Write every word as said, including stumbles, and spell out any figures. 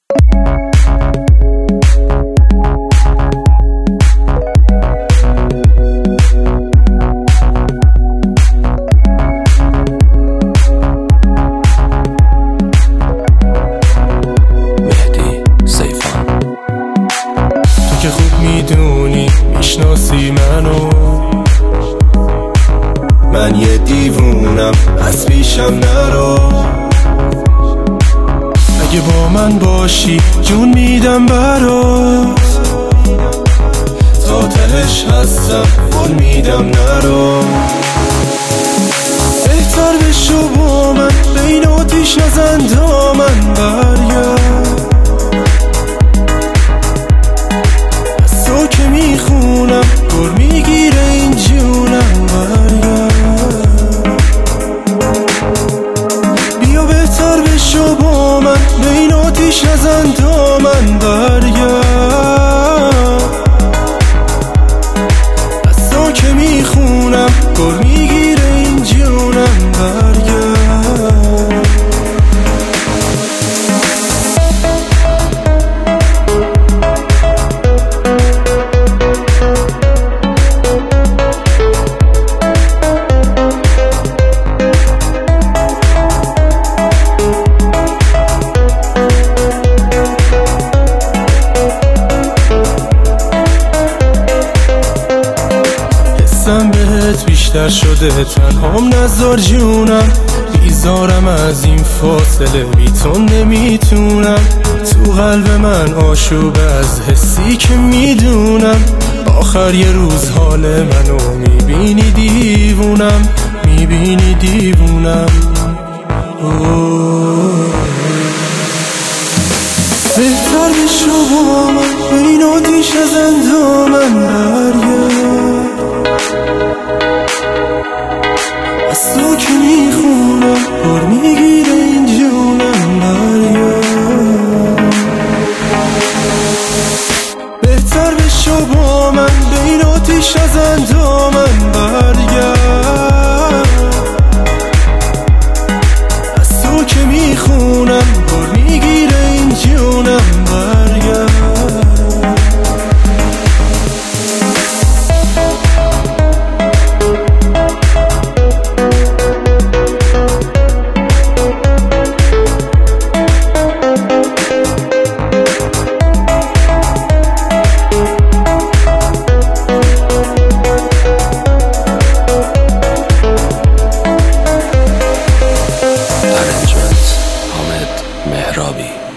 که خوب میدونی میشناسی منو، من یه دیوونم از پیشم نرو. اگه با من باشی جون میدم برات، تا تهش هستم قول میدم نرو. بهتر بشو با من، بین آتیش نزن دامن برگرد. که میخونم گر میگیره این جونم برگرد. بیا بهتر بشو با من، بین آتیش نزن دامن برگرد. بسا که میخونم گر میگیره این جونم برگرد. بهت بیشتر شده تنهام نذار جونم، بیزارم از این فاصله بی تو نمیتونم. تو قلب من آشوب از حسی که میدونم، آخر یه روز حال منو میبینی دیوونم، میبینی دیوونم. بهتر بشو با من، بین آتیش نزن دامن برگرد. از تو که میخونم پر میگیره این جونم برگرد. بهتر بشو با من، بین آتیش نزن دامن برگرد. از تو که میخونم پر میگیره این جونم برگرد. مهرابی